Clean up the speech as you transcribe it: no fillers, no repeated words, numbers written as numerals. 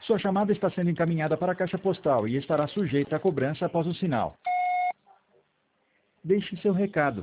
Sua chamada está sendo encaminhada para a caixa postal e estará sujeita a cobrança após o sinal. Deixe seu recado.